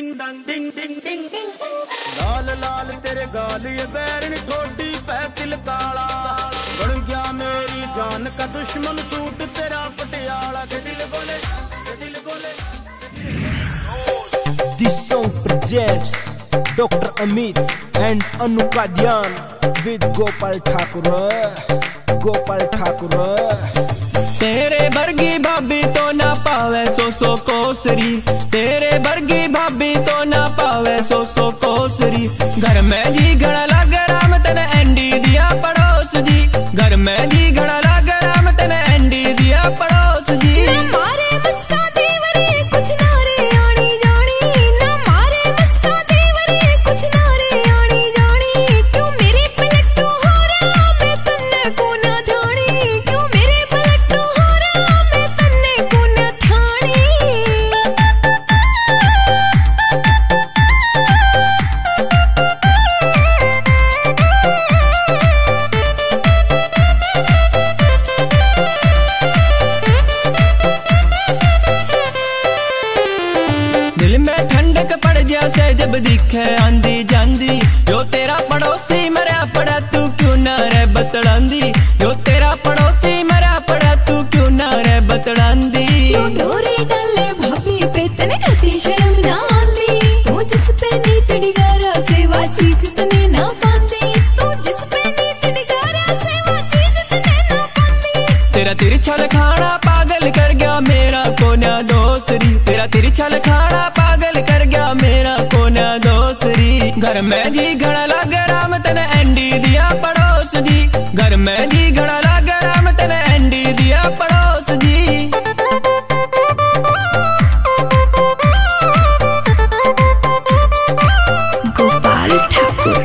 डंग डिंग डिंग डिंग डिंग। लाल लाल तेरे गाल ये बैरन ठोडी पै तिल काला, बन गया मेरी जान का दुश्मन सूट तेरा पटियाला के दिल बोले, के दिल बोले। This song presents Dr. Amit and Anu Kadian with Gopal Thakur, Gopal Thakur। तेरे वर्गी भाभी तो ना पावे सो कोसरी, तेरे वर्गी भाभी तो ना पावे सो कोसरी। घर में जी घड़ा लग राम तने एंडी दिया पड़ोस जी, घर में जी घड़ा लग राम तने एंडी दिया पड़ोस जी। ना मारे मस्का देवरे कुछ नारे आनी जानी, ना मारे मस्का देवरे कुछ नारे आनी जानी। क्यों मेरे पलटू हो रहा मैं तन्ने को ना ठानी, क्यों मेरे पलटू हो रहा मैं तन्ने को ना ठानी। दिल में ठंडक पड़ जैसे जब दिखे आंधी जांदी, जो तेरा पड़ोसी मरा पड़ा तू क्यों ना रे बतड़ांदी, जो तेरा पड़ोसी मरा पड़ा तू क्यों ना रे बतड़ांदी। तू डोरी डाले भाभी पे तने कती शर्म ना आंदी, तू जिस पे नीत डिगारा सेवा चीज तने ना पांदी, तू जिस पे नीत डिगारा सेवा चीज तने ना पांदी। तेरा तिरछा लखाना पागल कर गया मेरा कोना दोसरी, तेरा तिरछा लखाना पागल कर गया मेरा कोना दोसरी। घर में जी घड़ा लग राम तने एंडी दिया पड़ोस जी, घर में जी घड़ा लग राम तने एंडी दिया पड़ोस जी। गोपाल ठाकुर।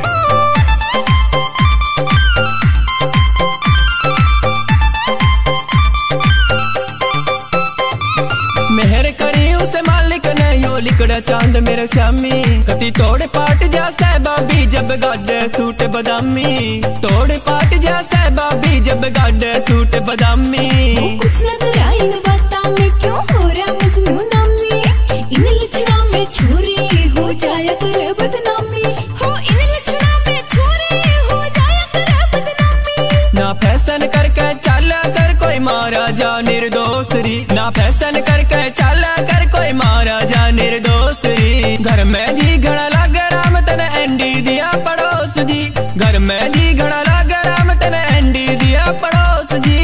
मेहर करी उसे मालिक ने यो लिकड़ा चांद मेरे श्यामी, कति तोड़ पाट जा सहबाबी जब गाडे सूट बदामी, तोड़ पाट जा सहबाबी जब गाडे सूट बदामी। कुछ नजर आई न बाता में क्यों हो रहा मजनू नामी, इन लचड़ा में छोरी हो जाया करे बदनामी, हो इन लचड़ा में छोरी हो जाया करे बदनामी। ना फैशन करके चला कर कोई मारा जा निर्दोसरी, ना फैशन करके चला कर कोई मारा जा निर्दोसरी। घर में जी घड़ा लग राम तने एंडी दिया पड़ोस जी, घर में जी घड़ा लग राम तने एंडी दिया पड़ोस जी।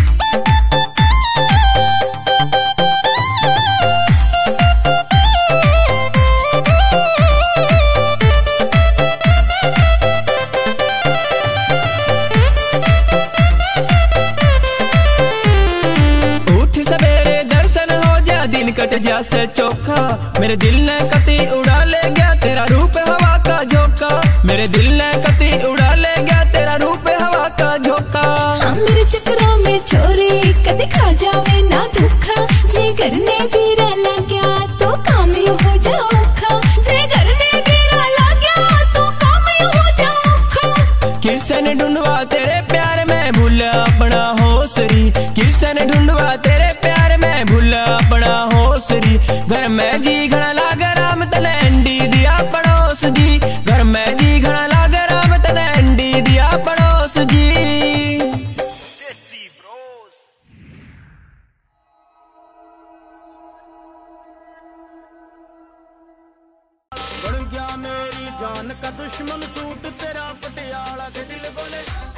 उठ सवेरे दर्शन हो जा दिन कट जा से चोखा, मेरे दिल ने कति उड़ा ले गया तेरा रूप हवा का झोंका, मेरे दिल ने कति उड़ा ले गया तेरा रूप हवा का झोंका। हाँ मेरे चक्करों में छोरी कदे खा जावे ना धोखा, जे घर ने बीरा लग गया तो काम यू हो जाओखा, जे घर ने बीरा लग गया तो काम यू हो जाओखा। किसन ढूंढवा तेरे प्यार में भूला अपना होसरी, किसन ढूंढवा तेरे प्यार में भूला अपना होसरी। घर में जी घड़ा लाग राम तने एंडी दिया पड़ोस जी, घर में जी घड़ा लाग राम तने एंडी दिया पड़ोस जी। बन गया मेरी जान का दुश्मन सूट तेरा पटियाला के दिल बोले।